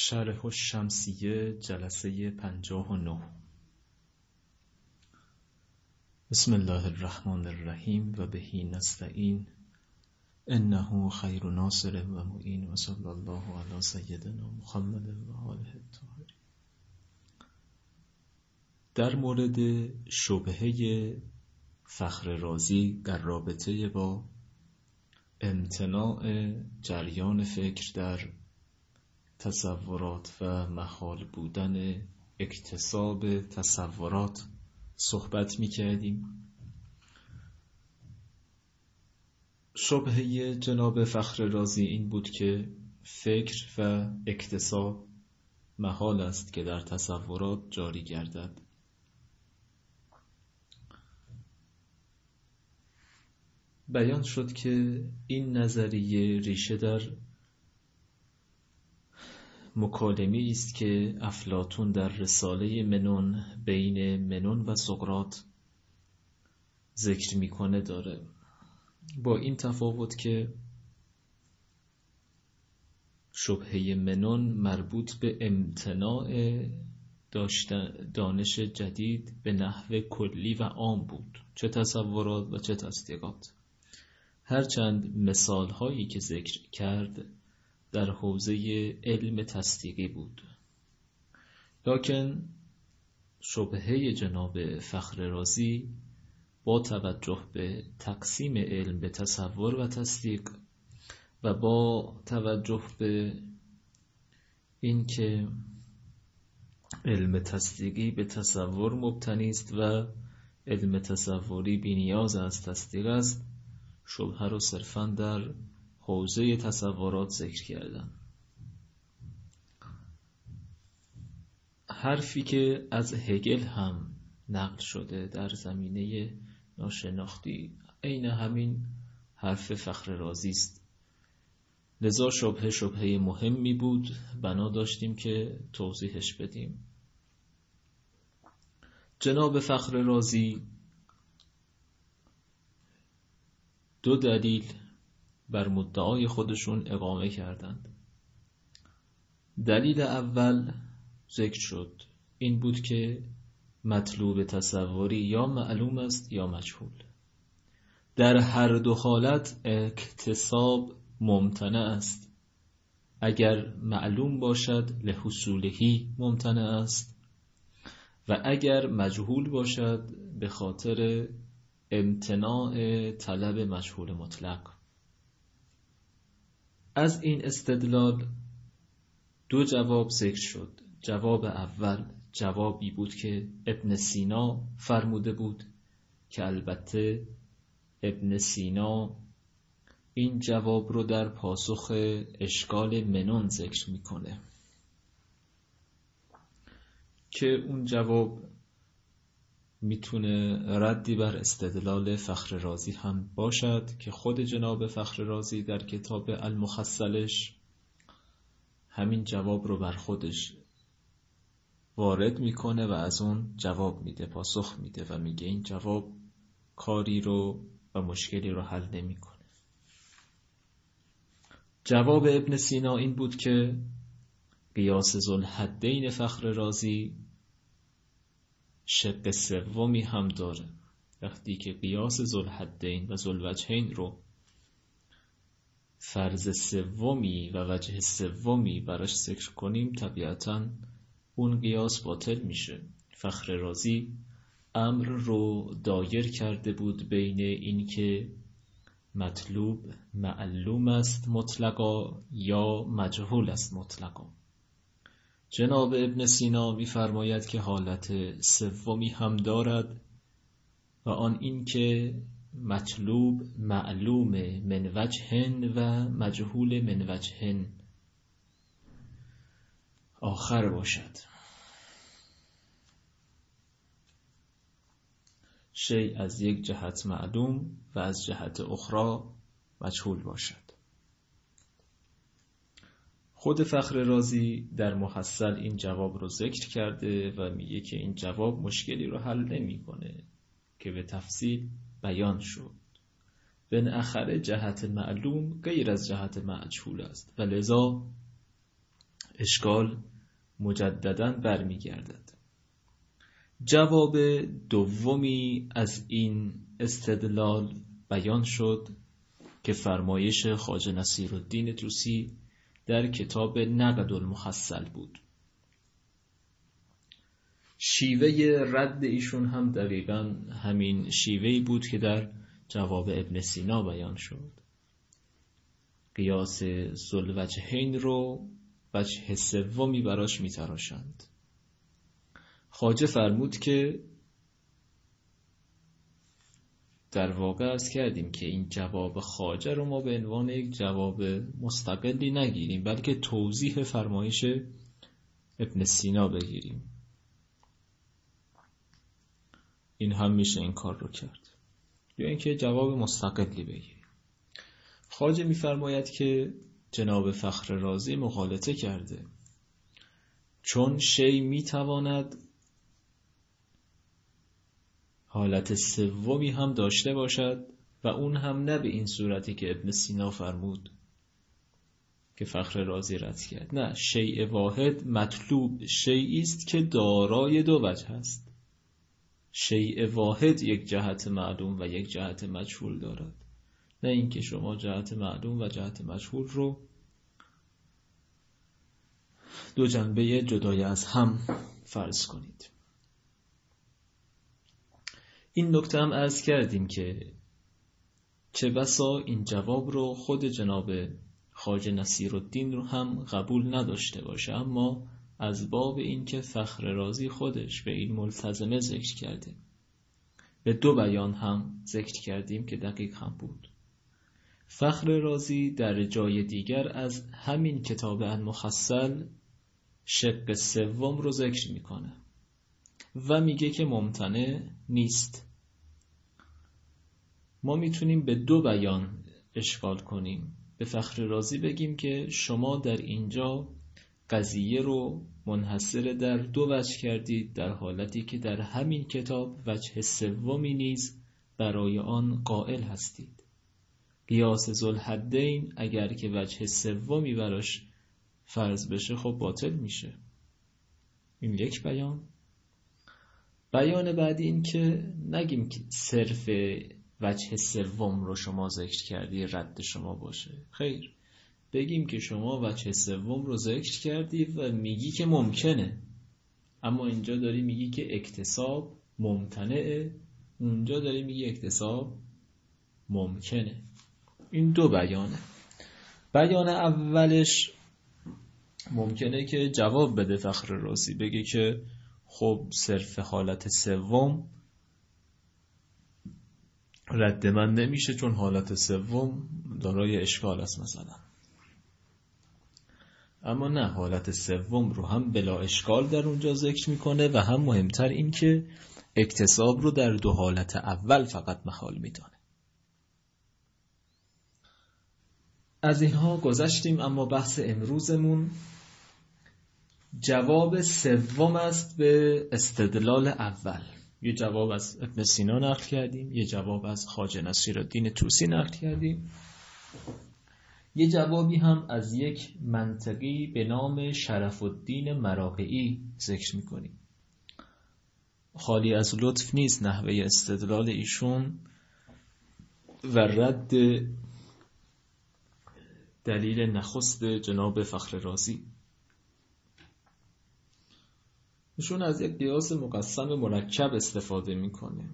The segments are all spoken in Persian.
شرح الشمسیه جلسه 59. بسم الله الرحمن الرحیم و بهی نستعین انه خیر ناصر و معین و صلی الله علی سیدنا محمد و آله الطاهرین. در مورد شبهه فخر رازی در رابطه با امتناع جریان فکر در تصورات و محال بودن اکتساب تصورات صحبت می کردیم. شبهه جناب فخر رازی این بود که فکر و اکتساب محال است که در تصورات جاری گردد. بیان شد که این نظریه ریشه در مکالمه‌ای است که افلاطون در رساله منون بین منون و سقراط ذکر میکنه داره، با این تفاوت که شبهه منون مربوط به امتناع دانش جدید به نحو کلی و عام بود، چه تصورات و چه تصدیقات، هرچند مثال هایی که ذکر کرد در حوزه علم تصدیقی بود. لکن شبهه جناب فخر رازی با توجه به تقسیم علم به تصور و تصدیق و با توجه به اینکه علم تصدیقی به تصور مبتنی است و علم تصوری بی‌نیاز از تصدیق است، شبهه رو صرفاً در حوزه تصورات ذکر کردن. حرفی که از هگل هم نقل شده در زمینه ناشناختی عین همین حرف فخر رازی است، لذا شبهه مهمی بود، بنا داشتیم که توضیحش بدیم. جناب فخر رازی دو دلیل بر مدعای خودشون اقامه کردند. دلیل اول ذکر شد، این بود که مطلوب تصوری یا معلوم است یا مجهول. در هر دو حالت اکتساب ممتنع است. اگر معلوم باشد لحصولهی ممتنع است و اگر مجهول باشد به خاطر امتناع طلب مجهول مطلق. از این استدلال دو جواب ذکر شد. جواب اول جوابی بود که ابن سینا فرموده بود که البته ابن سینا این جواب رو در پاسخ اشکال منون ذکر میکنه که اون جواب میتونه ردی بر استدلال فخر رازی هم باشد که خود جناب فخر رازی در کتاب المخصلش همین جواب رو بر خودش وارد میکنه و از اون جواب میده، پاسخ میده و میگه این جواب کاری رو و مشکلی رو حل نمیکنه. جواب ابن سینا این بود که قیاس ذوالحدین فخر رازی شق سومی هم داره. وقتی که قیاس ذوالحدین و ذوالوجهین رو فرض سومی و وجه سومی براش ذکر کنیم، طبیعتاً اون قیاس باطل میشه. فخر رازی امر رو دایر کرده بود بین این که مطلوب معلوم است مطلقا یا مجهول است مطلقا. جناب ابن سینا می‌فرماید که حالت سومی هم دارد و آن این که مطلوب معلوم من وجهن و مجهول من وجهن آخر باشد. شیء از یک جهت معلوم و از جهت اخرى مجهول باشد. خود فخر رازی در محصل این جواب رو ذکر کرده و میگه که این جواب مشکلی رو حل نمی‌کنه که به تفصیل بیان شد. بالاخره جهت معلوم غیر از جهت مجهول است و لذا اشکال مجدداً برمیگردد. جواب دومی از این استدلال بیان شد که فرمایش خواجه نصیرالدین طوسی در کتاب نقد المحصل بود. شیوه رد ایشون هم دقیقاً همین شیوهی بود که در جواب ابن سینا بیان شد. قیاس ذوالوجهین رو وجه سومی براش میتراشند. خواجه فرمود که در واقع عرض کردیم که این جواب خواجه رو ما به عنوان یک جواب مستقلی نگیریم، بلکه توضیح فرمایش ابن سینا بگیریم. این هم میشه این کار رو کرد، یا اینکه جواب مستقلی بگیریم. خواجه میفرماید که جناب فخر رازی مغالطه کرده، چون شی میتواند حالت سومی هم داشته باشد و اون هم نه به این صورتی که ابن سینا فرمود که فخر رازی رد کرد. نه، شیء واحد مطلوب شیئی است که دارای دو وجه است. شیء واحد یک جهت معلوم و یک جهت مجهول دارد، نه اینکه شما جهت معلوم و جهت مجهول رو دو جنبه جدای از هم فرض کنید. این نکته هم عرض کردیم که چه بسا این جواب رو خود جناب خواجه نصیرالدین رو هم قبول نداشته باشه، اما از باب این که فخر رازی خودش به این ملتزمه ذکر کرده، به دو بیان هم ذکر کردیم که دقیق هم بود. فخر رازی در جای دیگر از همین کتاب المحصل شق سوم رو ذکر میکنه و میگه که ممتنع نیست. ما میتونیم به دو بیان اشکال کنیم. به فخر رازی بگیم که شما در اینجا قضیه رو منحصر در دو وجه کردید، در حالتی که در همین کتاب وجه سومی نیز برای آن قائل هستید. قیاس ذوالحدین اگر که وجه سومی براش فرض بشه خب باطل میشه. این یک بیان. بیان بعدی این که نگیم که صرف وجه سوم رو شما ذکر کردی رد شما باشه، خیر، بگیم که شما وجه سوم رو ذکر کردی و میگی که ممکنه، اما اینجا داری میگی که اکتساب ممتنعه، اونجا داری میگی اکتساب ممکنه. این دو بیانه. بیان اولش ممکنه که جواب بده فخر رازی، بگه که خب صرف حالت سوم رد من نمیشه چون حالت سوم دارای اشکال است مثلا. اما نه، حالت سوم رو هم بلا اشکال در اونجا ذکر میکنه و هم مهمتر این که اکتساب رو در دو حالت اول فقط محال میدانه. از اینها گذشتیم، اما بحث امروزمون جواب سوم است به استدلال اول. یه جواب از ابن سینا نقل کردیم، یه جواب از خواجه نصیرالدین طوسی نقل کردیم، یه جوابی هم از یک منطقی به نام شرف الدین مراغئی ذکر میکنیم. خالی از لطف نیست نحوه استدلال ایشون و رد دلیل نخست جناب فخر رازی. ایشون از یک قیاس مقسم مرکب استفاده میکنه.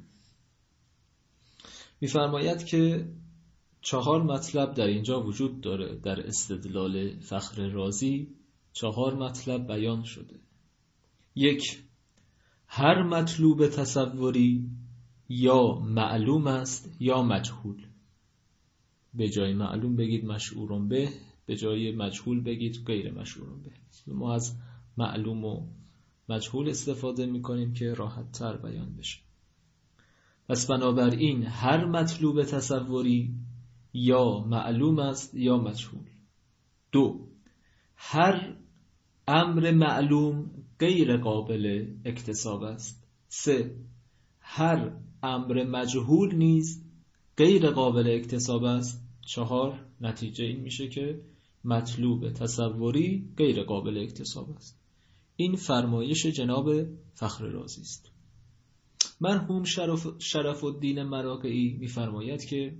میفرماید که 4 مطلب در اینجا وجود داره. در استدلال فخر رازی 4 مطلب بیان شده. 1. هر مطلوب تصوری یا معلوم است یا مجهول. به جای معلوم بگید مشعور به، به جای مجهول بگید غیر مشعور به. ما از معلوم و مجهول استفاده میکنیم که راحت تر بیان بشه. پس بنابراین هر مطلوب تصوری یا معلوم است یا مجهول. 2. هر امر معلوم غیر قابل اکتساب است. 3. هر امر مجهول نیز غیر قابل اکتساب است. 4. نتیجه این میشه که مطلوب تصوری غیر قابل اکتساب است. این فرمایش جناب فخر رازی است. مرحوم شرف الدین مراغه‌ای می‌فرماید که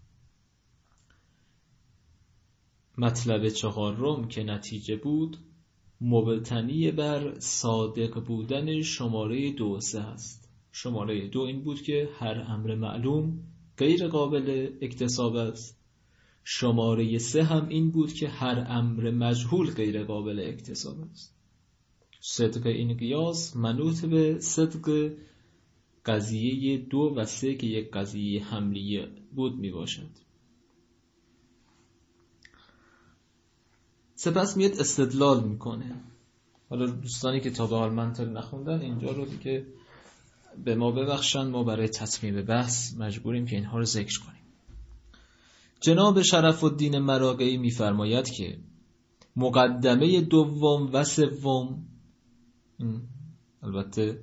مطلب چهارم که نتیجه بود مبتنی بر صادق بودن شماره 2 و 3 است. شماره 2 این بود که هر امر معلوم غیر قابل اکتساب است. شماره 3 هم این بود که هر امر مجهول غیر قابل اکتساب است. صدق این قیاس منوط به صدق قضیه 2 و 3 که یک قضیه حملیه بود می باشد. سپس میاد استدلال میکنه. حالا دوستانی که تا به حال منطق نخوندن اینجا رو دیگه به ما ببخشن، ما برای تتمیم بحث مجبوریم که اینها رو ذکر کنیم. جناب شرف الدین مراغه‌ای میفرماید که مقدمه دوم و سوم، البته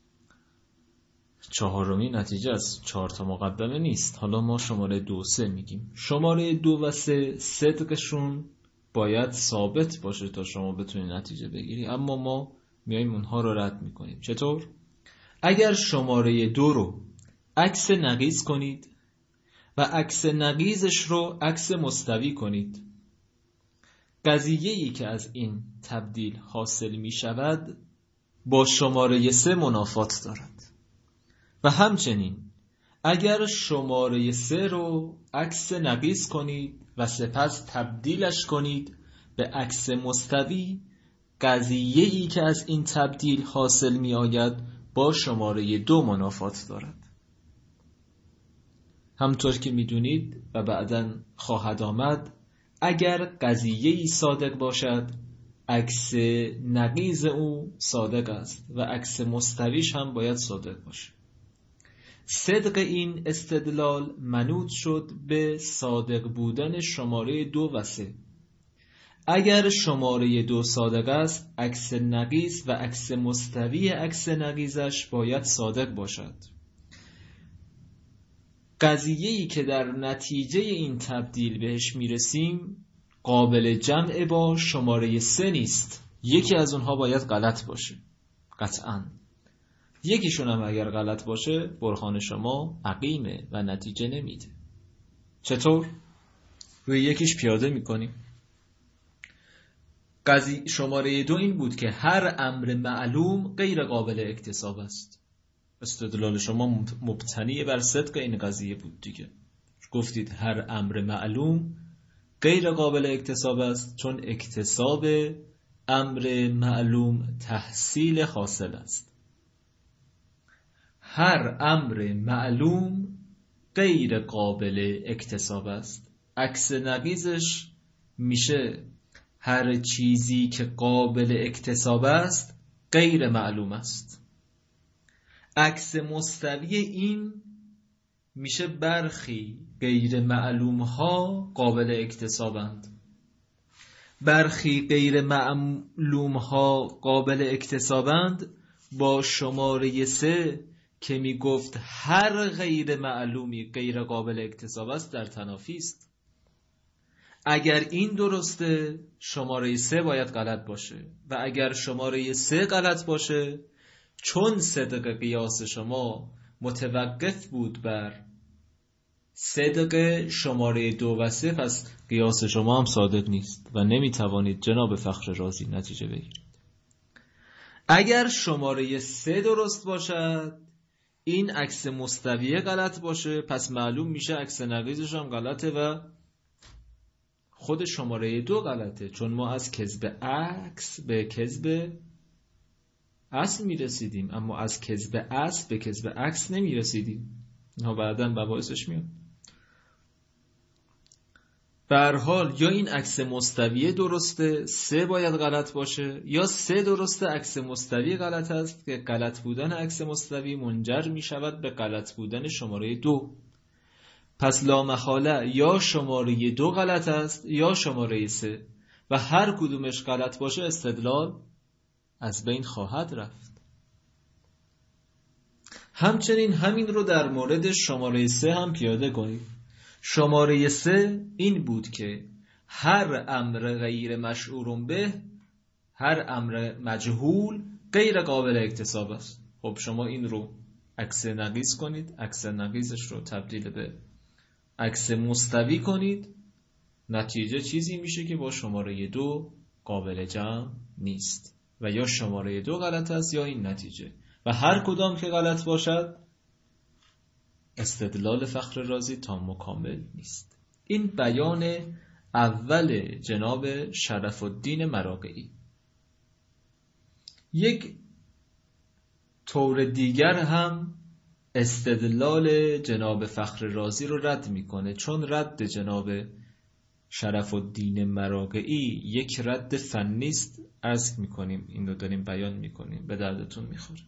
چهارمی نتیجه از 4 تا مقدمه نیست، حالا ما شماره 2 3 میگیم. شماره 2 و 3 صدقشون باید ثابت باشه تا شما بتونید نتیجه بگیری، اما ما میایم اونها رو رد میکنیم. چطور؟ اگر شماره 2 رو عکس نقیض کنید و عکس نقیضش رو عکس مستوی کنید، قضیه‌ای که از این تبدیل حاصل می شود با شماره 3 منافات دارد. و همچنین اگر شماره 3 رو عکس نقیض کنید و سپس تبدیلش کنید به عکس مستوی، قضیه‌ای که از این تبدیل حاصل می آید با شماره 2 منافات دارد. همطور که می دونید و بعداً خواهد آمد، اگر قضیه‌ای صادق باشد عکس نقیض او صادق است و عکس مستویش هم باید صادق باشه. صدق این استدلال منوط شد به صادق بودن شماره 2 و 3. اگر شماره 2 صادق است، عکس نقیض و عکس مستوی عکس نقیضش باید صادق باشد. قضیه‌ای که در نتیجه این تبدیل بهش میرسیم قابل جمع با شماره 3 نیست. یکی از اونها باید غلط باشه، قطعاً. یکیشون هم اگر غلط باشه برهان شما عقیمه و نتیجه نمیده. چطور؟ روی یکیش پیاده میکنیم. شماره 2 این بود که هر امر معلوم غیر قابل اکتساب است. استدلال شما مبتنی بر صدق این قضیه بود دیگه. گفتید هر امر معلوم غیر قابل اکتساب است چون اکتساب امر معلوم تحصیل حاصل است. هر امر معلوم غیر قابل اکتساب است. عکس نقیضش میشه هر چیزی که قابل اکتساب است غیر معلوم است. عکس مستوی این میشه برخی غیر معلوم ها قابل اکتسابند. برخی غیر معلوم ها قابل اکتسابند با شماره 3 که می گفت هر غیر معلومی غیر قابل اکتساب است در تنافی است. اگر این درسته شماره 3 باید غلط باشه و اگر شماره 3 غلط باشه چون صدق قیاس شما متوقف بود بر صدق شماره 2 و 3 پس قیاس شما هم صادق نیست و نمیتوانید جناب فخر رازی نتیجه بگیرید. اگر شماره 3 درست باشد این عکس مستوی غلط باشه پس معلوم میشه عکس نقیضش هم غلطه و خود شماره 2 غلطه، چون ما از کذب عکس به کذب اصل میرسیدیم اما از کذب اصل به کذب عکس نمیرسیدیم. اینها بعداً مباحثش میاد. به هر حال یا این عکس مستوی درسته 3 باید غلط باشه یا 3 درسته عکس مستوی غلط است که غلط بودن عکس مستوی منجر می شود به غلط بودن شماره 2. پس لا محاله یا شماره 2 غلط است یا شماره 3 و هر کدومش غلط باشه استدلال از بین خواهد رفت. همچنین همین رو در مورد شماره 3 هم پیاده کنید. شماره 3 این بود که هر امر غیر مشعور به، هر امر مجهول غیر قابل اکتساب است. خب شما این رو عکس نقیض کنید، عکس نقیضش رو تبدیل به عکس مستوی کنید، نتیجه چیزی میشه که با شماره 2 قابل جمع نیست و یا شماره 2 غلط است یا این نتیجه، و هر کدام که غلط باشد استدلال فخر رازی تام و کامل نیست. این بیان اول جناب شرف الدین مراغه‌ای. یک طور دیگر هم استدلال جناب فخر رازی رو رد میکنه، چون رد جناب شرف الدین مراغه‌ای یک رد فنی است. عرض میکنیم این رو داریم بیان میکنیم، به دردتون میخوره.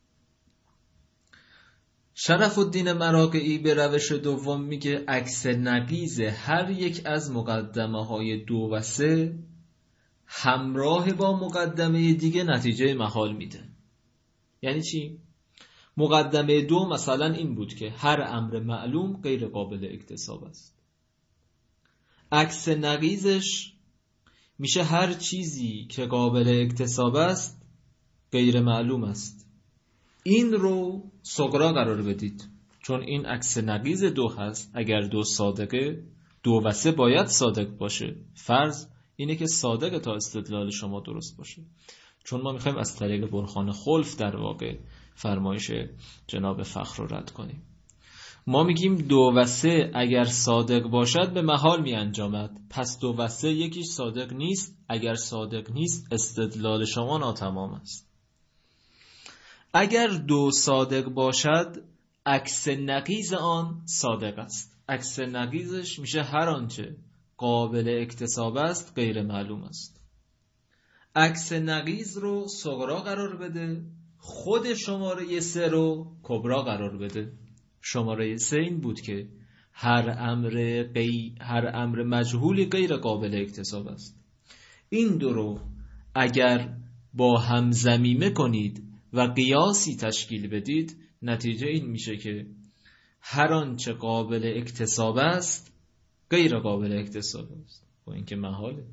شرف الدین مراغه‌ای به روش دوم میگه عکس نقیض هر یک از مقدمه های 2 و 3 همراه با مقدمه دیگه نتیجه محال میده. یعنی چی؟ مقدمه 2 مثلا این بود که هر امر معلوم غیر قابل اکتساب است. عکس نقیضش میشه هر چیزی که قابل اکتساب است غیر معلوم است. این رو صغرا قرار بدید، چون این عکس نقیض 2 هست. اگر 2 صادقه، 2 و 3 باید صادق باشه. فرض اینه که صادق تا استدلال شما درست باشه، چون ما میخوایم از طریق برهان خلف در واقع فرمایش جناب فخر رو رد کنیم. ما میگیم 2 و 3 اگر صادق باشد به محال می انجامد، پس 2 و 3 یکیش صادق نیست. اگر صادق نیست استدلال شما ناتمام است. اگر 2 صادق باشد عکس نقیض آن صادق است. عکس نقیضش میشه هر آنچه قابل اکتساب است غیر معلوم است. عکس نقیض رو صغرا قرار بده، خود شماره 3 رو کبرا قرار بده. شماره 3 این بود که هر امر مجهولی غیر قابل اکتساب است. این دو رو اگر با هم ضمیمه کنید و قیاسی تشکیل بدید، نتیجه این میشه که هر آنچه قابل اکتساب است غیر قابل اکتساب است. با اینکه محاله.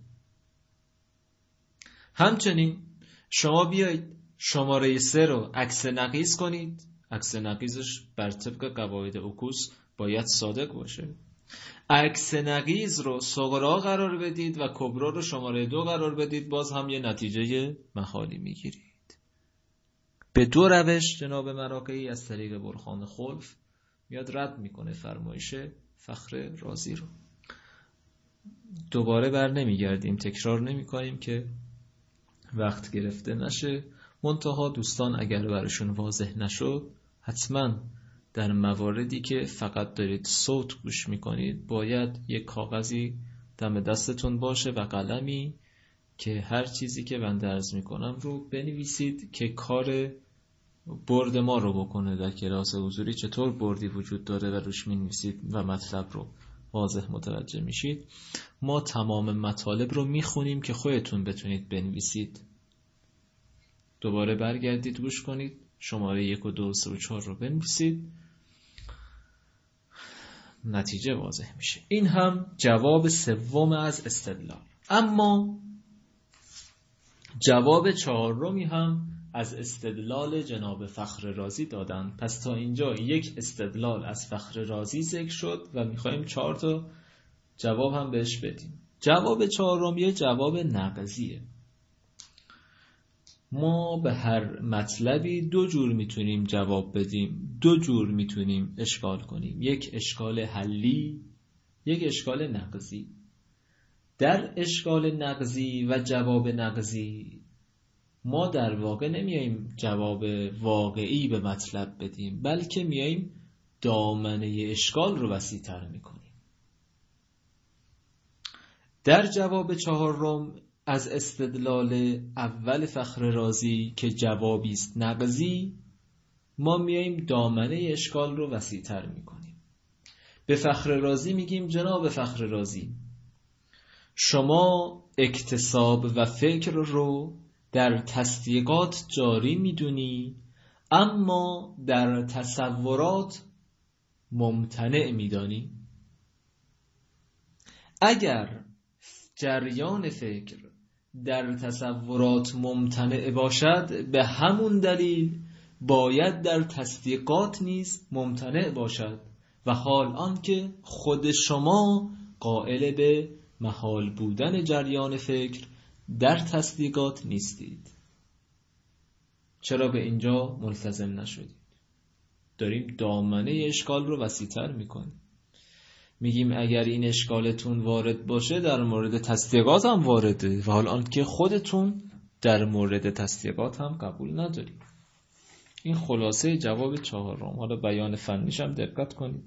همچنین شما بیایید شماره 3 رو عکس نقیض کنید. عکس نقیضش بر طبق قواعد عکوس باید صادق باشه. عکس نقیض رو صغرا قرار بدید و کبرا رو شماره 2 قرار بدید، باز هم یه نتیجه محالی میگیرید. به 2 روش جناب مراغه‌ای از طریق برهان خلف میاد رد میکنه فرمایش فخر رازی رو. دوباره بر نمیگردیم، تکرار نمی کنیم که وقت گرفته نشه. منتها دوستان اگر براشون واضح نشد، حتما در مواردی که فقط دارید صوت گوش میکنید باید یک کاغذی دم دستتون باشه و قلمی که هر چیزی که بنده عرض میکنم رو بنویسید که کار برد ما رو بکنه. در کلاس حضوری چطور بردی وجود داره و روش مینویسید و مطلب رو واضح متوجه میشید. ما تمام مطالب رو میخونیم که خودتون بتونید بنویسید. دوباره برگردید گوش کنید، شماره 1 و 2 و 3 و 4 رو بنویسید، نتیجه واضح میشه. این هم جواب سوم از استدلال. اما جواب 4می هم از استدلال جناب فخر رازی دادن. پس تا اینجا یک استدلال از فخر رازی ذکر شد و میخوایم 4 تا جواب هم بهش بدیم. جواب 4 یه جواب نقضیه. ما به هر مطلبی 2 جور میتونیم جواب بدیم، 2 جور میتونیم اشکال کنیم. یک اشکال حلی، یک اشکال نقضی. در اشکال نقضی و جواب نقضی ما در واقع نمیاییم جواب واقعی به مطلب بدیم، بلکه میاییم دامنه اشکال رو وسیع‌تر میکنیم. در جواب 4 از استدلال اول فخر رازی که جوابی است نقضی، ما میاییم دامنه اشکال رو وسیع‌تر میکنیم. به فخر رازی میگیم جناب فخر رازی، شما اکتساب و فکر رو در تصدیقات جاری میدونی، اما در تصورات ممتنع میدانی. اگر جریان فکر در تصورات ممتنع باشد، به همون دلیل باید در تصدیقات نیز ممتنع باشد، و حال آنکه خود شما قائل به محال بودن جریان فکر در تصدیقات نیستید. چرا به اینجا ملتزم نشدید؟ داریم دامنه اشکال رو وسیع‌تر میکنیم. میگیم اگر این اشکالتون وارد باشه در مورد تصدیقات هم وارده، و حال آنکه خودتون در مورد تصدیقات هم قبول ندارید. این خلاصه جواب چهارم. حالا بیان فنیش هم دقت کنید.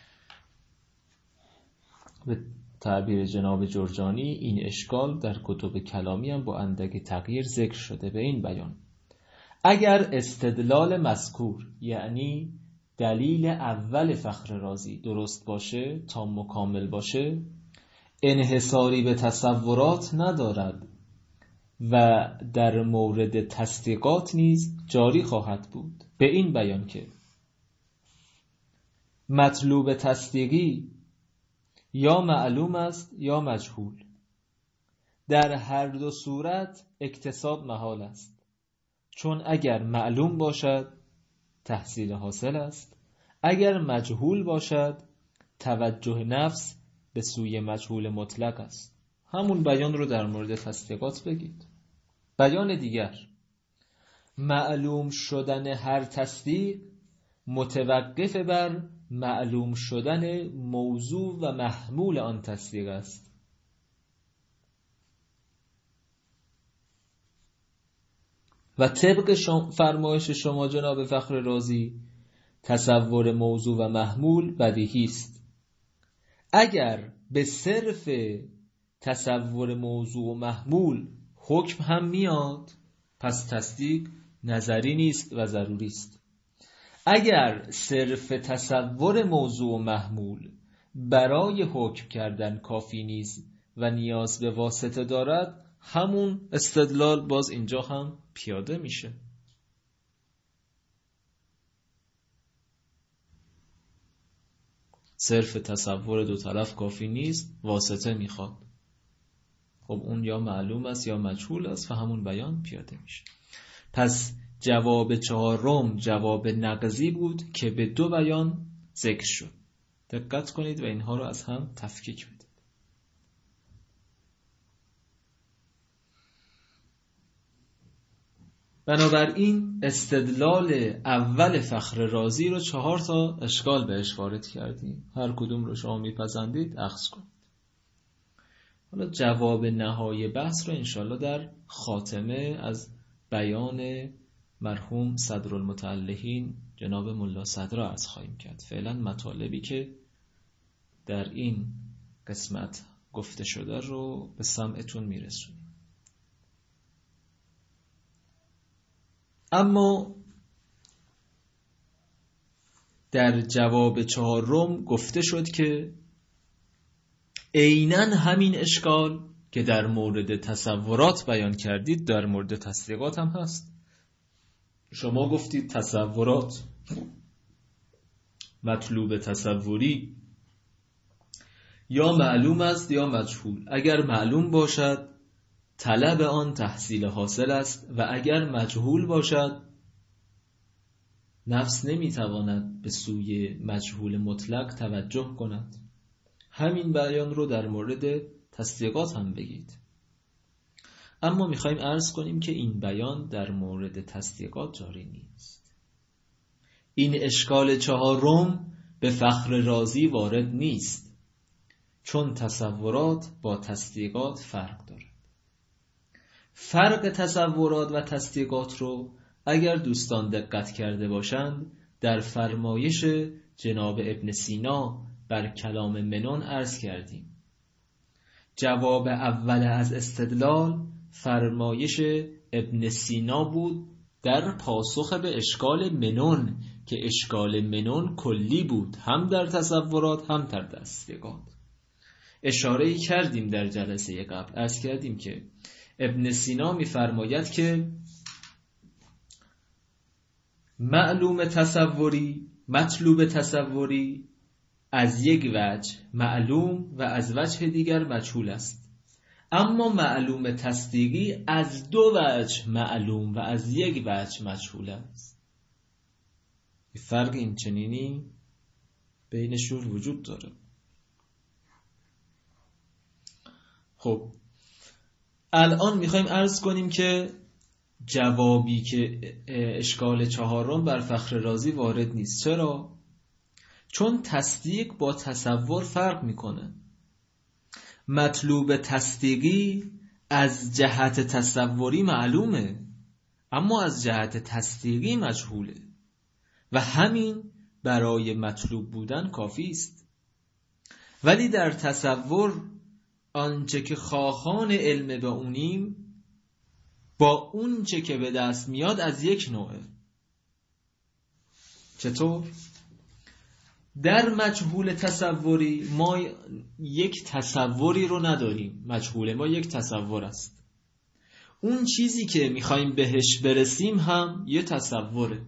به تعبیر جناب جرجانی این اشکال در کتب کلامی هم با اندک تغییر ذکر شده به این بیان: اگر استدلال مذکور یعنی دلیل اول فخر رازی درست باشه، تام و کامل باشه، انحصاری به تصورات ندارد و در مورد تصدیقات نیز جاری خواهد بود، به این بیان که مطلوب تصدیقی یا معلوم است یا مجهول، در هر دو صورت اکتساب محال است، چون اگر معلوم باشد تحصیل حاصل است، اگر مجهول باشد توجه نفس به سوی مجهول مطلق است. همون بیان رو در مورد تصدیقات بگید. بیان دیگر: معلوم شدن هر تصدیق متوقف بر معلوم شدن موضوع و محمول آن تصدیق است. و طبق فرمایش شما جناب فخر رازی تصور موضوع و محمول بدیهی است. اگر به صرف تصور موضوع و محمول حکم هم میاد، پس تصدیق نظری نیست و ضروری است. اگر صرف تصور موضوع و محمول برای حکم کردن کافی نیست و نیاز به واسطه دارد، همون استدلال باز اینجا هم پیاده میشه. صرف تصور دو طرف کافی نیست، واسطه میخواد. خب اون یا معلوم است یا مجهول است و همون بیان پیاده میشه. پس جواب چهارم جواب نقضی بود که به دو بیان ذکر شد. دقت کنید و اینها رو از هم تفکیک بدید. بنابراین استدلال اول فخر رازی رو 4 تا اشکال بهش وارد کردیم. هر کدوم رو شما میپسندید اخذ کنید. حالا جواب نهایی بحث رو انشالله در خاتمه از بیان مرحوم صدرالمتعلحین جناب ملا صدر عرض خواهیم کرد. فعلا مطالبی که در این قسمت گفته شده رو به سمعتون میرسونیم. اما در جواب چهارم گفته شد که عیناً همین اشکال که در مورد تصورات بیان کردید در مورد تصدیقات هم هست. شما گفتید تصورات مطلوب تصوری یا معلوم است یا مجهول. اگر معلوم باشد طلب آن تحصیل حاصل است و اگر مجهول باشد نفس نمیتواند به سوی مجهول مطلق توجه کند. همین بیان رو در مورد تصدیقات هم بگید. اما میخوایم عرض کنیم که این بیان در مورد تصدیقات جاری نیست. این اشکال چهارم به فخر رازی وارد نیست، چون تصورات با تصدیقات فرق دارد. فرق تصورات و تصدیقات رو اگر دوستان دقت کرده باشند در فرمایش جناب ابن سینا بر کلام منون عرض کردیم. جواب اول از استدلال فرمایش ابن سینا بود در پاسخ به اشکال منون که اشکال منون کلی بود، هم در تصورات هم در تصدیقات. اشاره‌ای کردیم در جلسه قبل، عرض کردیم که ابن سینا می‌فرماید که معلوم تصوری مطلوب تصوری از یک وجه معلوم و از وجه دیگر مجهول است. اما معلوم تصدیقی از دو وجه معلوم و از یک وجه مجهول است. فرق این چنینی بینشون وجود داره. خب الان میخوایم عرض کنیم که جوابی که اشکال چهارم بر فخر رازی وارد نیست. چرا؟ چون تصدیق با تصور فرق میکنه. مطلوب تصدیقی از جهت تصوری معلومه اما از جهت تصدیقی مجهوله و همین برای مطلوب بودن کافی است. ولی در تصور آنچه که خواهان علم به اونیم با اونچه که به دست میاد از یک نوعه. چطور؟ در مجهول تصوری ما یک تصوری رو نداریم. مجهول ما یک تصور است. اون چیزی که میخوایم بهش برسیم هم یه تصوره.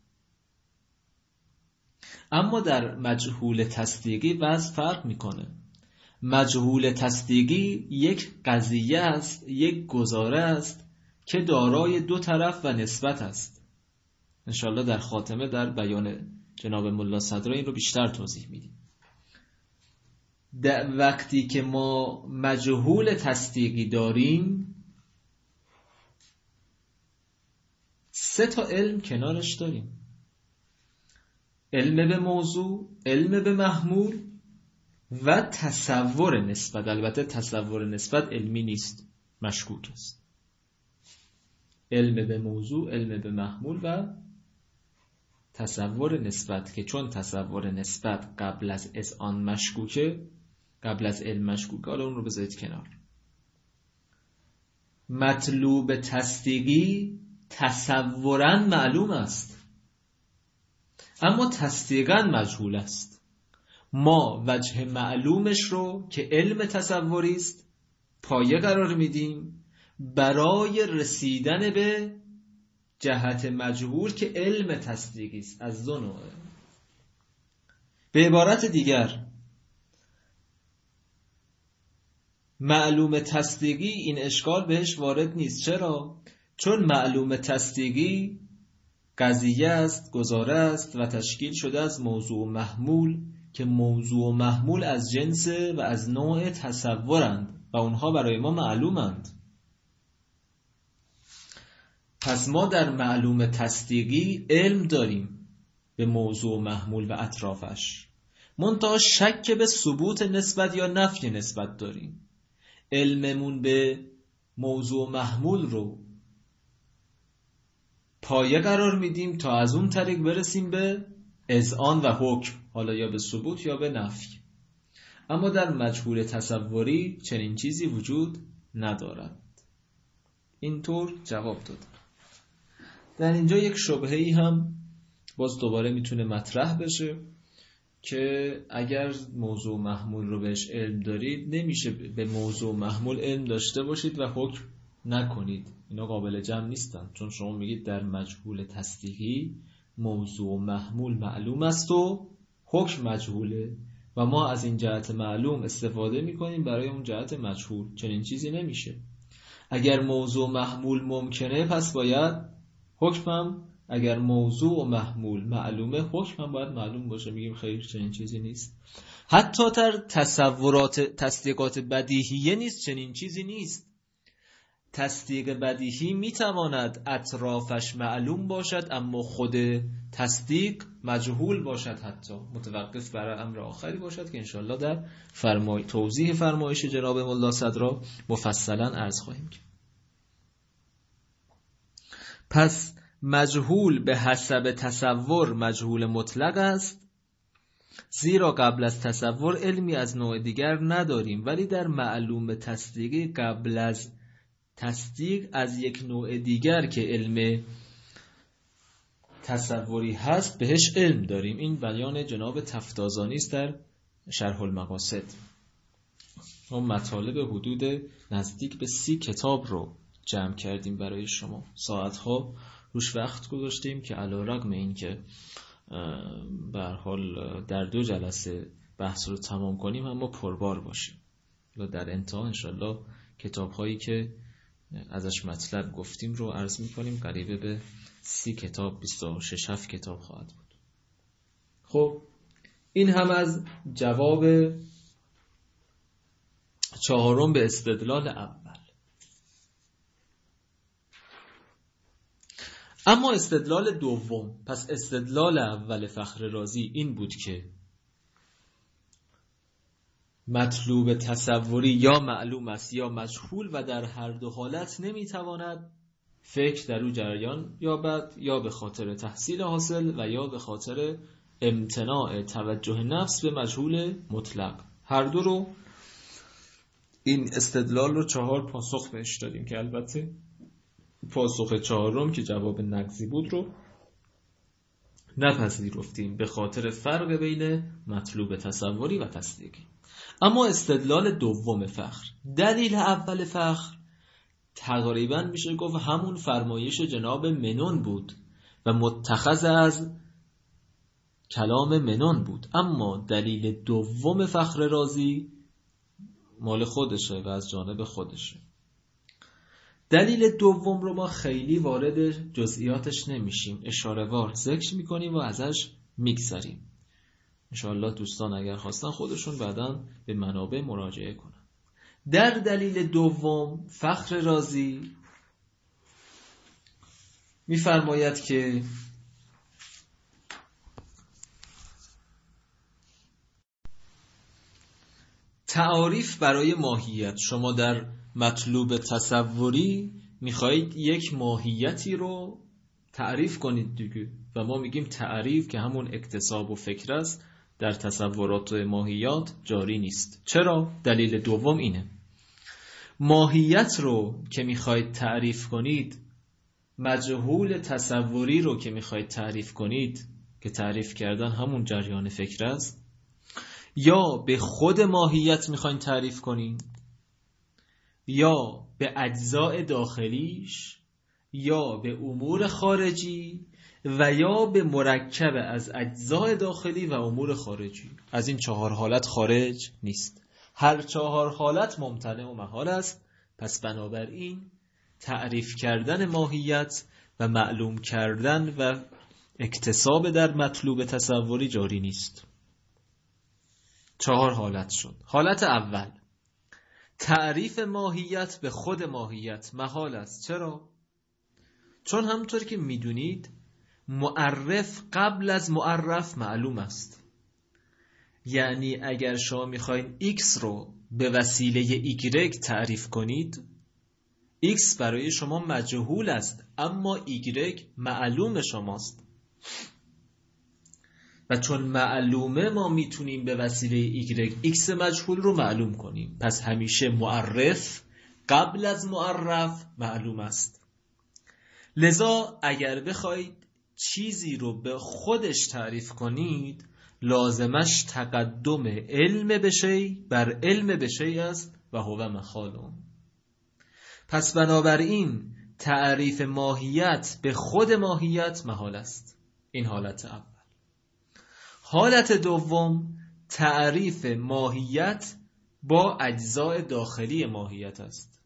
اما در مجهول تصدیقی وضع فرق میکنه. مجهول تصدیقی یک قضیه است، یک گزاره است که دارای دو طرف و نسبت است. انشالله در خاتمه در بیان جناب ملا صدرا این رو بیشتر توضیح میدیم. وقتی که ما مجهول تصدیقی داریم 3 تا علم کنارش داریم: علم به موضوع، علم به محمول و تصور نسبت. البته تصور نسبت علمی نیست، مشکوک است. علم به موضوع، علم به محمول و تصور نسبت که چون تصور نسبت قبل از آن مشکوکه، قبل از علم مشکوکه، حالا اون رو بذارید کنار. مطلوب تصدیقی تصوراً معلوم است اما تصدیقاً مجهول است. ما وجه معلومش رو که علم تصوری است پایه قرار میدیم برای رسیدن به جهت مجهول که علم تصدیقی است از دو نوعه. به عبارت دیگر معلوم تصدیقی این اشکال بهش وارد نیست. چرا؟ چون معلوم تصدیقی قضیه است، گزاره است و تشکیل شده از موضوع و محمول که موضوع و محمول از جنس و از نوع تصورند و اونها برای ما معلومند. پس ما در معلوم تصدیقی علم داریم به موضوع و محمول و اطرافش، منتها شک به ثبوت نسبت یا نفی نسبت داریم. علممون به موضوع و محمول رو پایه قرار میدیم تا از اون طریق برسیم به اذعان و حکم، حالا یا به ثبوت یا به نفی. اما در مجهول تصوری چنین چیزی وجود ندارد. اینطور جواب داد. در اینجا یک شبهه‌ای هم باز دوباره میتونه مطرح بشه که اگر موضوع محمول رو بهش علم دارید نمیشه به موضوع محمول علم داشته باشید و حکم نکنید. اینا قابل جمع نیستن، چون شما میگید در مجهول تصدیقی موضوع محمول معلوم است و حکم مجهوله و ما از این جهت معلوم استفاده میکنیم برای اون جهت مجهول. چنین چیزی نمیشه. اگر موضوع محمول ممکنه پس باید حکمم، اگر موضوع و محمول معلومه حکمم باید معلوم باشه. میگیم خیر چنین چیزی نیست. حتی در تصدیقات بدیهیه نیست، چنین چیزی نیست. تصدیق بدیهی میتواند اطرافش معلوم باشد اما خود تصدیق مجهول باشد، حتی متوقف بر امر آخری باشد که انشالله در توضیح فرمایش جناب ملا صدرا مفصلا عرض خواهیم کرد. پس مجهول به حسب تصور مجهول مطلق است، زیرا قبل از تصور علمی از نوع دیگر نداریم، ولی در معلوم تصدیقی قبل از تصدیق از یک نوع دیگر که علم تصوری هست بهش علم داریم. این بیان جناب تفتازانی است در شرح المقاصد. ما مطالب حدود نزدیک به 30 کتاب رو جمع کردیم برای شما. ساعتها روش وقت گذاشتیم که علیرغم این که به هر حال در 2 جلسه بحث رو تمام کنیم اما پربار باشیم و در انتها انشالله کتاب هایی که ازش مطلب گفتیم رو عرض میکنیم. قریبه به 30 کتاب، 26 کتاب خواهد بود. خب این هم از جواب 4 به استدلال اول. اما استدلال دوم، پس استدلال اول فخر رازی این بود که مطلوب تصوری یا معلوم است یا مجهول و در هر دو حالت نمیتواند فکر در او جریان یابد، یا به خاطر تحصیل حاصل و یا به خاطر امتناع توجه نفس به مجهول مطلق. هر دو رو، این استدلال رو 4 پاسخ بهش دادیم که البته پاسخ 4 که جواب نقضی بود رو نپذیرفتیم به خاطر فرق بین مطلوب تصوری و تصدیقی. اما استدلال دوم فخر، دلیل اول فخر تقریبا میشه گفت همون فرمایش جناب منون بود و متخذ از کلام منون بود، اما دلیل دوم فخر رازی مال خودشه و از جانب خودشه. دلیل دوم رو ما خیلی وارد جزئیاتش نمیشیم، اشاره وار ذکر میکنیم و ازش میگذریم. انشاءالله دوستان اگر خواستن خودشون بعداً به منابع مراجعه کنن. در دلیل دوم فخر رازی میفرماید که تعاریف برای ماهیت، شما در مطلوب تصوری میخواهید یک ماهیتی رو تعریف کنید دیگه، و ما میگیم تعریف که همون اکتساب و فکر است در تصورات ماهیات جاری نیست. چرا؟ دلیل دوم اینه، ماهیت رو که میخواید تعریف کنید، مجهول تصوری رو که میخواید تعریف کنید، که تعریف کردن همون جریان فکر است، یا به خود ماهیت میخواید تعریف کنید، یا به اجزاء داخلیش، یا به امور خارجی، و یا به مرکب از اجزاء داخلی و امور خارجی. از این 4 حالت خارج نیست. هر 4 حالت ممتنع و محال است. پس بنابراین تعریف کردن ماهیت و معلوم کردن و اکتساب در مطلوب تصوری جاری نیست. 4 حالت شد. حالت اول، تعریف ماهیت به خود ماهیت محال است. چرا؟ چون همونطور که میدونید معرف قبل از معرف معلوم است. یعنی اگر شما میخواین X رو به وسیله Y تعریف کنید، X برای شما مجهول است اما Y معلوم شماست، و چون معلومه ما میتونیم به وسیله Y X مجهول رو معلوم کنیم. پس همیشه معرف قبل از معرف معلوم است. لذا اگر بخواید چیزی رو به خودش تعریف کنید، لازمش تقدم علم به شیء بر علم به شیء است و هو محال. پس بنابراین تعریف ماهیت به خود ماهیت محال است. این حالت اول. حالت دوم، تعریف ماهیت با اجزاء داخلی ماهیت است.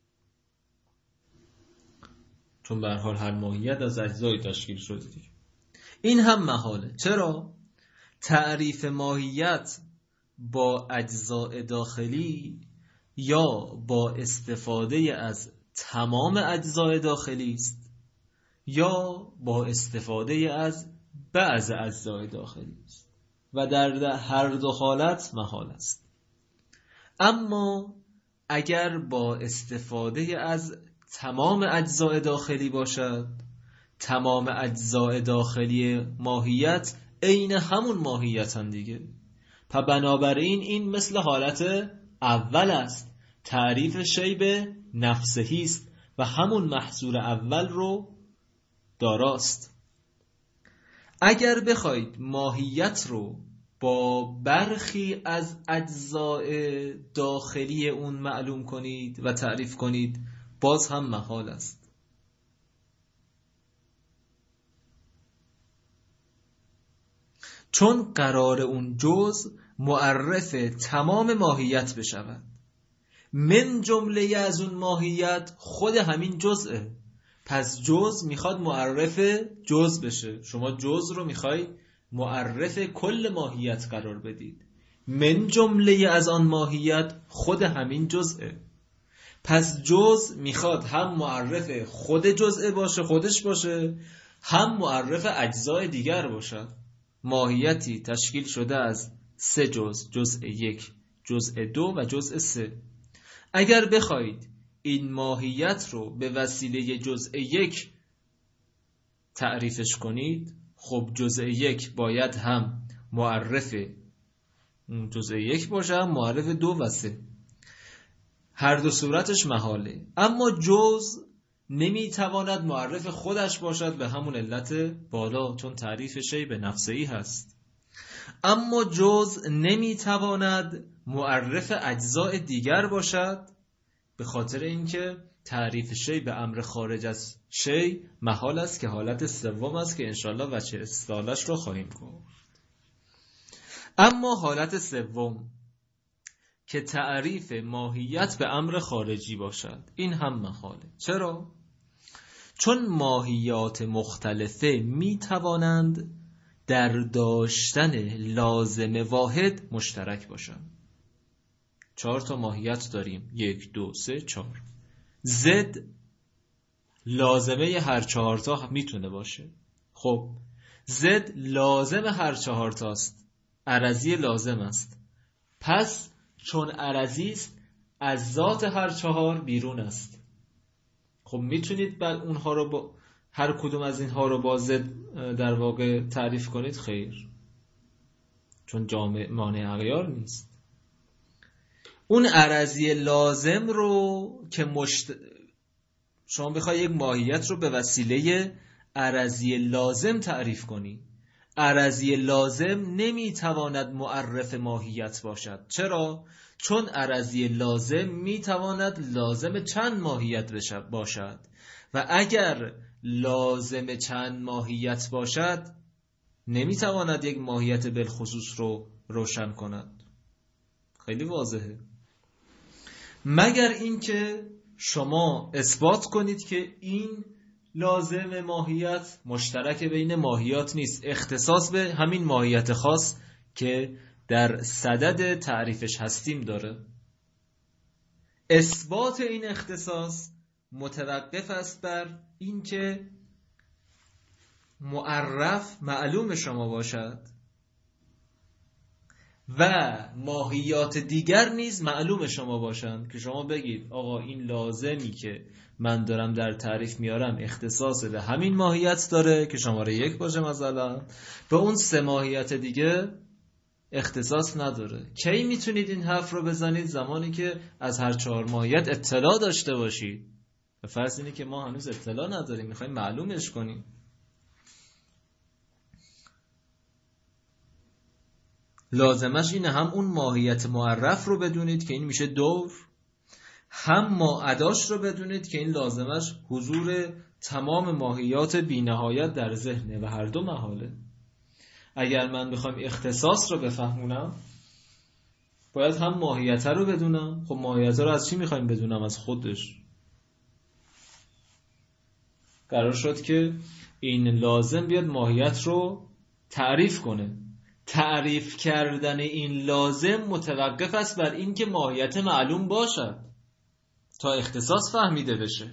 چون به هر حال هر ماهیت از اجزای تشکیل شده دیگه. این هم محاله. چرا؟ تعریف ماهیت با اجزاء داخلی یا با استفاده از تمام اجزای داخلی است، یا با استفاده از بعض اجزای داخلی است، و در هر دو حالت محال است. اما اگر با استفاده از تمام اجزای داخلی باشد، تمام اجزای داخلی ماهیت عین همون ماهیتن دیگه. پس بنابراین این مثل حالت اول است، تعریف شیء به نفسهی است و همون محصول اول رو داراست. اگر بخواید ماهیت رو با برخی از اجزای داخلی اون معلوم کنید و تعریف کنید، باز هم محال است. چون قرار اون جزء معرف تمام ماهیت بشود من جمله از اون ماهیت خود همین جزئه. پس جزء میخواد معرف جزء بشه. شما جزء رو میخوای معرف کل ماهیت قرار بدید. من جمله از آن ماهیت خود همین جزئه. پس جزء میخواد هم معرف خود جزء باشه، خودش باشه، هم معرف اجزای دیگر باشد. ماهیتی تشکیل شده از 3 جزء، جزء 1، جزء 2 و جزء 3. اگر بخواید این ماهیت رو به وسیله جزء 1 تعریفش کنید، خب جزء 1 باید هم معرف جزء 1 باشه، هم معرف 2 و 3. هر دو صورتش محاله. اما جزء نمیتواند معرف خودش باشد به همون علت بالا، چون تعریف شیء به نفسه‌ای هست. اما جزء نمیتواند معرف اجزاء دیگر باشد به خاطر اینکه تعریف شیء به امر خارج از شیء محال است، که حالت سوم است که انشالله وجه استدلالش رو خواهیم گفت. اما حالت سوم که تعریف ماهیت به امر خارجی باشد، این هم محاله. چرا؟ چون ماهیات مختلفه می توانند در داشتن لازم واحد مشترک باشند. 4 تا ماهیت داریم، 1 2 3 4. زد لازمه هر 4 تا میتونه باشه. خب زد لازم هر 4 تاست، عرضی لازم است. پس چون عرضی است از ذات هر 4 بیرون است. خب میتونید بعد اونها رو با هر کدوم از اینها رو با زد در واقع تعریف کنید؟ خیر، چون جامع مانع اغیار نیست. اون عرضی لازم رو که شما بخوای یک ماهیت رو به وسیله عرضی لازم تعریف کنی، عرضی لازم نمیتواند معرف ماهیت باشد. چرا؟ چون عرضی لازم میتواند لازم چند ماهیت باشد و اگر لازم چند ماهیت باشد نمیتواند یک ماهیت بالخصوص رو روشن کند. خیلی واضحه. مگر اینکه شما اثبات کنید که این لازم ماهیت مشترک بین ماهیات نیست، اختصاص به همین ماهیت خاص که در صدد تعریفش هستیم داره. اثبات این اختصاص متوقف است بر اینکه معرف معلوم شما باشد و ماهیات دیگر نیز معلوم شما باشند، که شما بگید آقا این لازمی که من دارم در تعریف میارم اختصاص به همین ماهیت داره که شماره 1 باشه، مثلا به اون 3 ماهیت دیگه اختصاص نداره. کی میتونید این حرف رو بزنید؟ زمانی که از هر 4 ماهیت اطلاع داشته باشید. به فرض اینه که ما هنوز اطلاع نداریم، میخوایم معلومش کنیم. لازمش اینه هم اون ماهیت معرف رو بدونید که این میشه دور، هم معداش رو بدونید که این لازمش حضور تمام ماهیات بی نهایت در ذهنه و هر دو محاله. اگر من بخوام اختصاص رو بفهمونم باید هم ماهیت رو بدونم. خب ماهیت رو از چی میخوایم بدونم؟ از خودش. قرار شد که این لازم بیاد ماهیت رو تعریف کنه. تعریف کردن این لازم متوقف است بر این که ماهیت معلوم باشد تا اختصاص فهمیده بشه.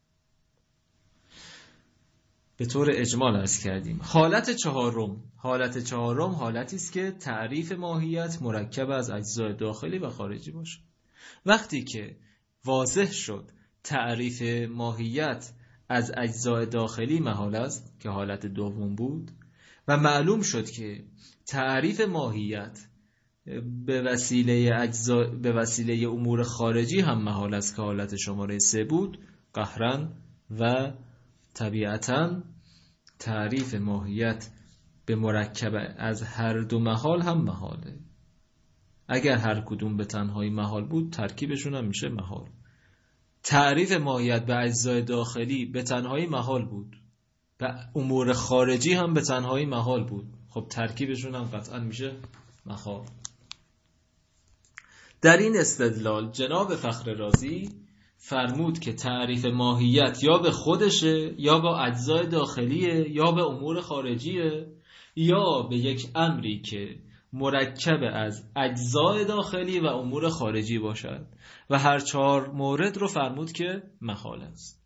به طور اجمال عرض کردیم. حالت چهارم حالتی است که تعریف ماهیت مرکب از اجزای داخلی و خارجی باشه. وقتی که واضح شد تعریف ماهیت از اجزای داخلی محال است که حالت دوم بود و معلوم شد که تعریف ماهیت به وسیله امور خارجی هم محال است که حالت شماره 3 بود، قهرن و طبیعتاً تعریف ماهیت به مرکب از هر دو محال هم محاله. اگر هر کدوم به تنهایی محال بود ترکیبشون هم میشه محال. تعریف ماهیت به اجزای داخلی به تنهایی محال بود، به امور خارجی هم به تنهایی محال بود. خب ترکیبشون هم قطعا میشه محال. در این استدلال جناب فخر رازی فرمود که تعریف ماهیت یا به خودشه، یا با اجزای داخلیه، یا به امور خارجیه، یا به یک امری که مرکب از اجزای داخلی و امور خارجی باشد و هر 4 مورد رو فرمود که محال است.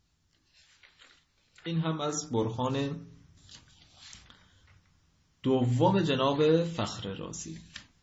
این هم از برهان دوم جناب فخر رازی.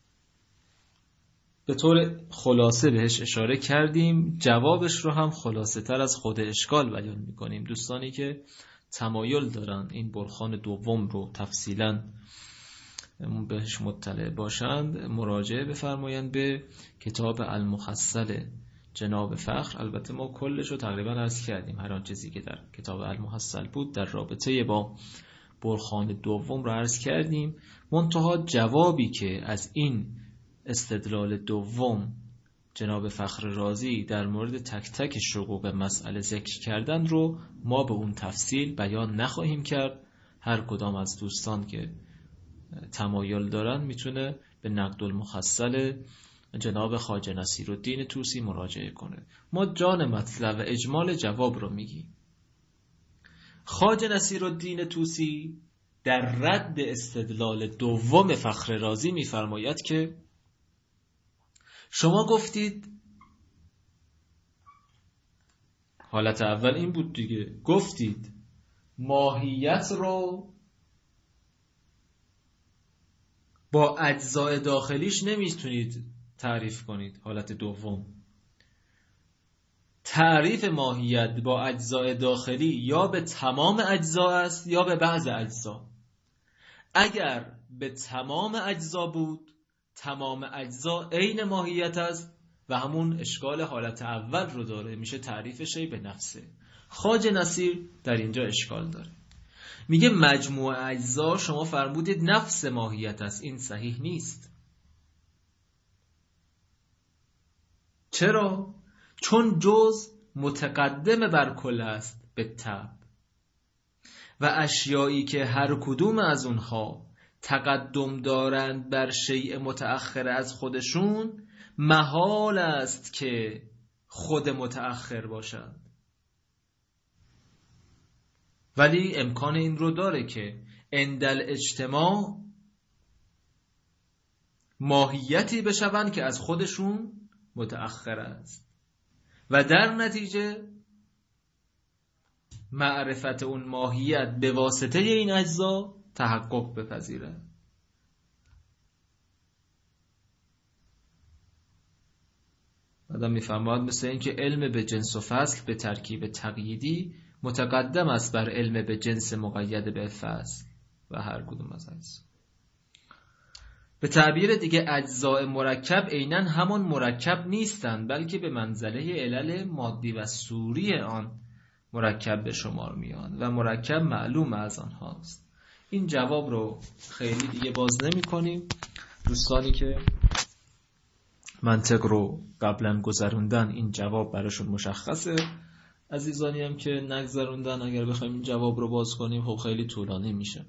به طور خلاصه بهش اشاره کردیم، جوابش رو هم خلاصه تر از خود اشکال بیان میکنیم. دوستانی که تمایل دارن این برهان دوم رو تفصیلاً بهش مطلع باشند مراجعه بفرمایند به کتاب المحصل جناب فخر. البته ما کلش رو تقریبا عرض کردیم، هر آن چیزی که در کتاب المحصل بود در رابطه با برهان دوم رو عرض کردیم. منتها جوابی که از این استدلال دوم جناب فخر رازی در مورد تک تک شقوق مسئله ذکر کردن رو ما به اون تفصیل بیان نخواهیم کرد. هر کدام از دوستان که تمایل دارن میتونه به نقد المحصل جناب خواجه نصیرالدین طوسی مراجعه کنه. ما جان مطلب و اجمال جواب رو میگیم. خواجه نصیرالدین طوسی در رد استدلال دوم فخر رازی میفرماید که شما گفتید، حالت اول این بود دیگه، گفتید ماهیت رو با اجزای داخلیش نمیتونید تعریف کنید. حالت دوم، تعریف ماهیت با اجزای داخلی یا به تمام اجزا است یا به بعض اجزا. اگر به تمام اجزا بود، تمام اجزا عین ماهیت است و همون اشکال حالت اول رو داره، میشه تعریف شی به نفسه. خواجه نصیر در اینجا اشکال داره، میگه مجموع اجزا شما فرمودید نفس ماهیت است. این صحیح نیست. چرا؟ چون جزء متقدم بر کل است به طبع و اشیایی که هر کدوم از اونها تقدم دارند بر شیء متأخر از خودشون، محال است که خود متأخر باشد. ولی امکان این رو داره که عند اجتماع ماهیتی بشوند که از خودشون متأخر است و در نتیجه معرفت اون ماهیت به واسطه این اجزا تحقق بپذیره. آدم میفهمد مثل این که علم به جنس و فصل به ترکیب تقییدی متقدم است بر علم به جنس مقید به فصل و هر کدوم از اجزا. به تعبیر دیگه اجزاء مرکب عیناً همان مرکب نیستند، بلکه به منزله علل مادی و صوری آن مرکب به شمار میان و مرکب معلوم از آنهاست. این جواب رو خیلی دیگه باز نمی کنیم. دوستانی که منطق رو قبلا گذروندن این جواب براشون مشخصه. عزیزانی هم که نگذروندن اگر بخوایم این جواب رو باز کنیم خب خیلی طولانی میشه.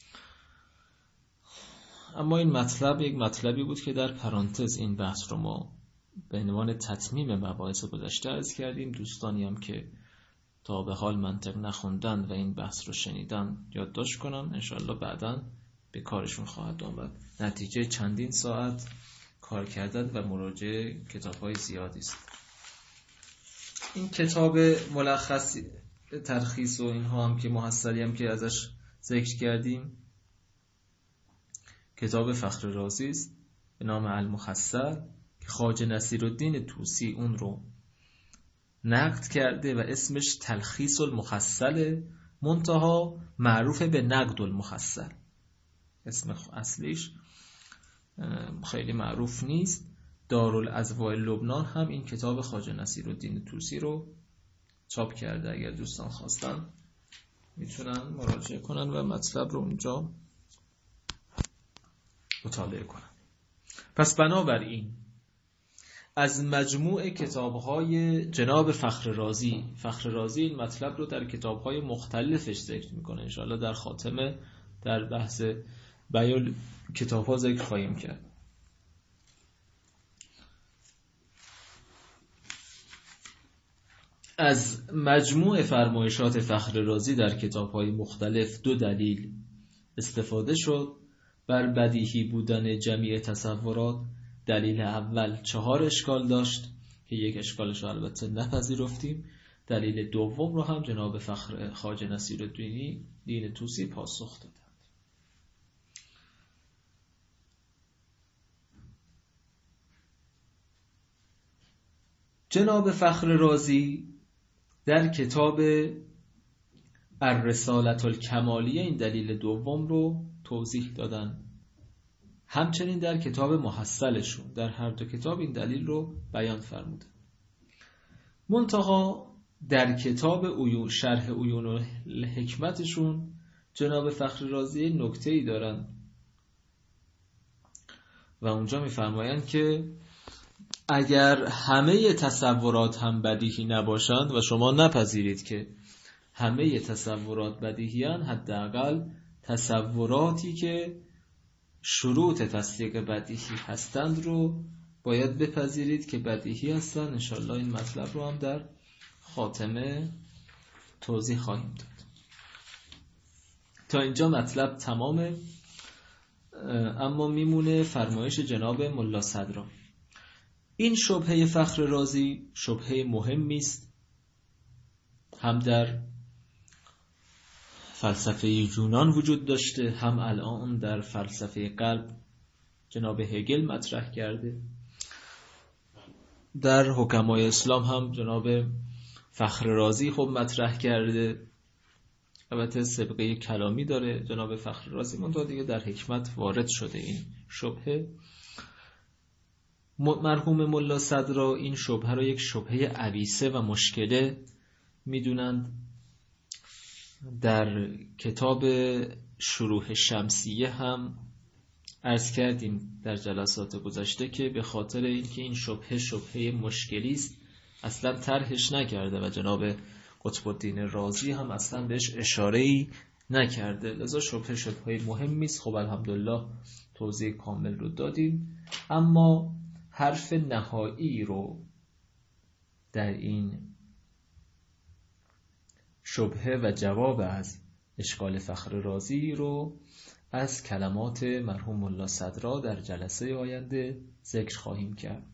اما این مطلب یک مطلبی بود که در پرانتز این بحث رو ما به عنوان تتمیم مباحث گذشته عرض کردیم. دوستانی هم که تا به حال منطق نخوندن و این بحث رو شنیدن یادداشت کنن، انشالله بعداً به کارشون خواهد آمد. نتیجه چندین ساعت کار کردن و مراجعه کتاب‌های زیادی است. این کتاب ملخص ترخیص و اینها هم که محصلی هم که ازش ذکر کردیم کتاب فخر رازی است به نام المحصل که خواجه نصیرالدین طوسی اون رو نقد کرده و اسمش تلخیص المحصل، منتها معروف به نقد المحصل. اسم اصلیش خیلی معروف نیست. دارالازواج لبنان هم این کتاب خواجه نصیرالدین طوسی رو چاپ کرده. اگر دوستان خواستن میتونن مراجعه کنن و مطلب رو اونجا مطالعه کنن. پس بنابراین از مجموع کتاب‌های جناب فخر رازی این مطلب رو در کتاب‌های مختلفش ذکر میکنه. انشاءالله در خاتمه در بحث بیان کتاب‌ها ذکر خواهیم کرد. از مجموع فرمایشات فخر رازی در کتاب‌های مختلف 2 دلیل استفاده شد بر بدیهی بودن جمیع تصورات. دلیل اول 4 اشکال داشت که 1 اشکالش رو البته نپذیرفتیم. دلیل دوم رو هم جناب فخر خواجه نصیرالدین طوسی پاسخ دادند. جناب فخر رازی در کتاب الرسالة الکمالیه این دلیل دوم رو توضیح دادن. همچنین در کتاب محصلشون در هر 2 کتاب این دلیل رو بیان فرمودن. منتها در کتاب شرح عیون الحکمتشون جناب فخر رازی نکته‌ای دارن و اونجا می‌فرمایند که اگر همه تصورات هم بدیهی نباشند و شما نپذیرید که همه تصورات بدیهیان، حداقل تصوراتی که شروط تصدیق بدیهی هستند رو باید بپذیرید که بدیهی هستند. انشالله این مطلب رو هم در خاتمه توضیح خواهیم داد. تا اینجا مطلب تمامه، اما میمونه فرمایش جناب ملا صدرا. این شبهه فخر رازی شبهه مهمی است، هم در فلسفه یونان وجود داشته، هم الان در فلسفه قلب جناب هگل مطرح کرده. در حکمای اسلام هم جناب فخر رازی خب مطرح کرده. البته سابقه کلامی داره جناب فخر رازی، منتها دیگه در حکمت وارد شده این شبهه. مرحوم ملا صدرا این شبهه رو یک شبهه عویسه و مشکله میدونند. در کتاب شروح شمسیه هم عرض کردیم در جلسات گذشته که به خاطر اینکه این شبهه مشکلی است اصلا طرحش نکرده و جناب قطب الدین رازی هم اصلا بهش اشاره‌ای نکرده، لذا شبهه مهمی است. خب الحمدلله توضیح کامل رو دادیم، اما حرف نهایی رو در این شبهه و جواب از اشکال فخر رازی رو از کلمات مرحوم ملا صدرا در جلسه آینده ذکر خواهیم کرد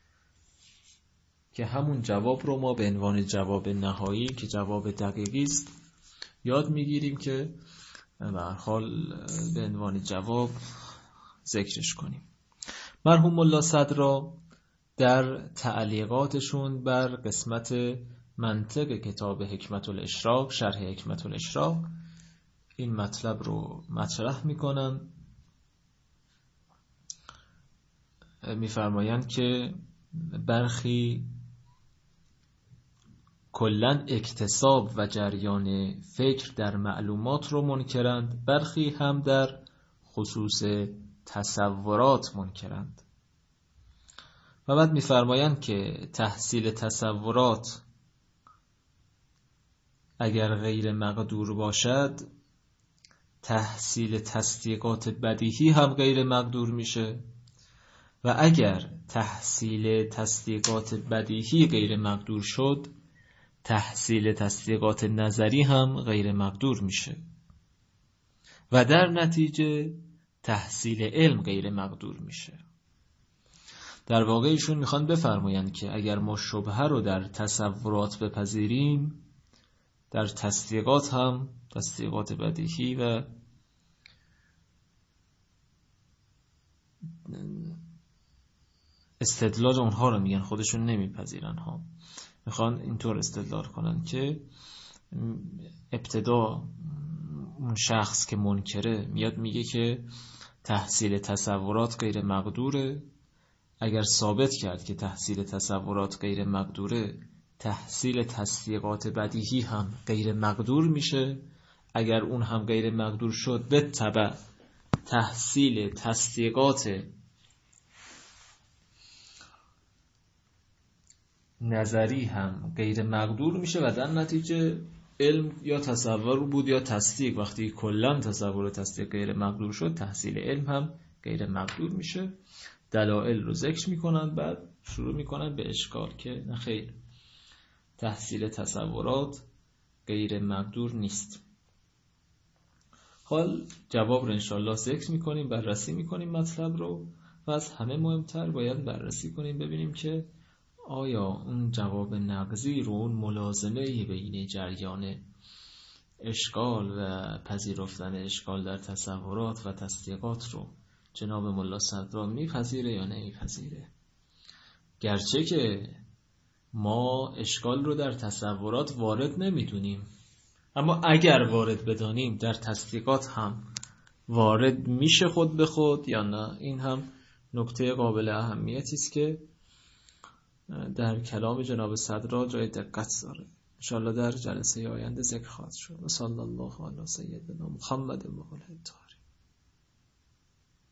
که همون جواب رو ما به عنوان جواب نهایی که جواب دقیقی است یاد میگیریم که به هر حال به عنوان جواب ذکرش کنیم. مرحوم ملا صدرا در تعلیقاتشون بر قسمت منطق کتاب حکمت الاشراق، شرح حکمت الاشراق، این مطلب رو مطرح میکنن. میفرمایند که برخی کلن اکتساب و جریان فکر در معلومات رو منکرند، برخی هم در خصوص تصورات منکرند. و بعد میفرمایند که تحصیل تصورات اگر غیر مقدور باشد، تحصیل تصدیقات بدیهی هم غیر مقدور میشه و اگر تحصیل تصدیقات بدیهی غیر مقدور شد، تحصیل تصدیقات نظری هم غیر مقدور میشه و در نتیجه تحصیل علم غیر مقدور میشه. در واقع ایشون میخوان بفرمایند که اگر ما شبهه رو در تصورات بپذیریم، در تصدیقات هم، تصدیقات بدیهی و استدلال اونها رو میگن، خودشون نمیپذیرن ها. میخوان اینطور استدلال کنن که ابتدا اون شخص که منکره میاد میگه که تحصیل تصورات غیر مقدوره، اگر ثابت کرد که تحصیل تصورات غیر مقدوره، تحصیل تصدیقات بدیهی هم غیر مقدور میشه. اگر اون هم غیر مقدور شد، به تبع تحصیل تصدیقات نظری هم غیر مقدور میشه و در نتیجه علم یا تصور بود یا تصدیق. وقتی کلن تصور و تصدیق غیر مقدور شد، تحصیل علم هم غیر مقدور میشه. دلائل رو ذکر میکنن، بعد شروع میکنن به اشکال که نخیر، تحصیل تصورات غیر مقدور نیست. حال جواب رو انشالله ذکر میکنیم، بررسی میکنیم مطلب رو و از همه مهمتر باید بررسی کنیم ببینیم که آیا اون جواب نقضی رو، اون ملازمه بین جریان اشکال و پذیرفتن اشکال در تصورات و تصدیقات رو جناب ملا صدرا میپذیره یا نمیپذیره. گرچه که ما اشکال رو در تصورات وارد نمیدونیم، اما اگر وارد بدانیم در تصدیقات هم وارد میشه خود به خود یا نه، این هم نکته قابل اهمیتی است که در کلام جناب صدرا جای دقت داره. انشاءالله در جلسه آینده ذکر خواهد شد. صلی الله علی سیدنا محمد و آله الطاهرین.